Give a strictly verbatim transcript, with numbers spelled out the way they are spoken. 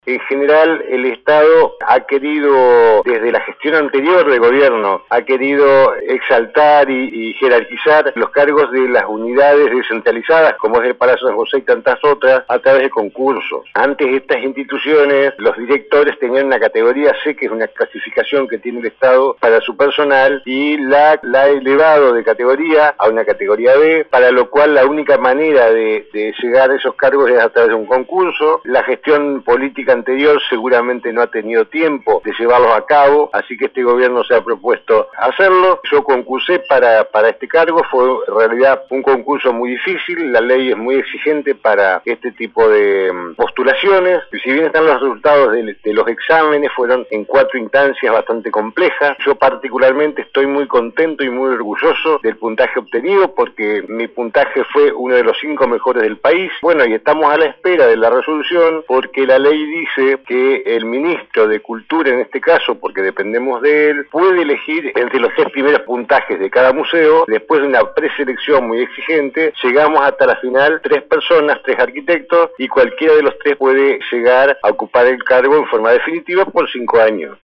En general, el Estado ha querido, desde la gestión anterior de gobierno, ha querido exaltar y, y jerarquizar los cargos de las unidades descentralizadas, como es el Palacio San José y tantas otras, a través de concursos. Antes estas instituciones, los directores tenían una categoría C, que es una clasificación que tiene el Estado para su personal, y la, la ha elevado de categoría a una categoría B, para lo cual la única manera de, de llegar a esos cargos es a través de un concurso. La gestión política anterior seguramente no ha tenido tiempo de llevarlos a cabo, así que este gobierno se ha propuesto hacerlo. Yo concursé para, para este cargo, fue en realidad un concurso muy difícil, la ley es muy exigente para este tipo de postulaciones, y si bien están los resultados de, de los exámenes, fueron en cuatro instancias bastante complejas. Yo particularmente estoy muy contento y muy orgulloso del puntaje obtenido, porque mi puntaje fue uno de los cinco mejores del país. Bueno, y estamos a la espera de la resolución, porque la ley dice dice que el ministro de Cultura, en este caso, porque dependemos de él, puede elegir entre los tres primeros puntajes de cada museo. Después de una preselección muy exigente, llegamos hasta la final, tres personas, tres arquitectos, y cualquiera de los tres puede llegar a ocupar el cargo en forma definitiva por cinco años.